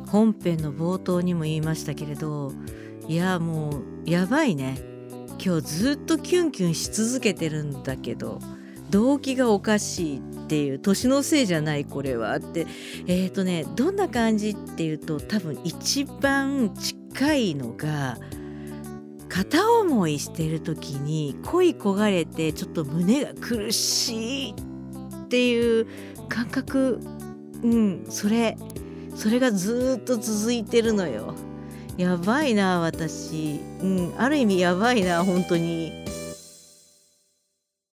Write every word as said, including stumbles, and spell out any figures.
本編の冒頭にも言いましたけれど、いやもうやばいね。今日ずっとキュンキュンし続けてるんだけど動機がおかしいっていう、年のせいじゃないこれはって。えーとねどんな感じっていうと、多分一番近いのが片思いしてる時に恋焦がれてちょっと胸が苦しいっていう感覚。うんそれそれがずっと続いてるのよ。やばいな私。うんある意味やばいな本当に。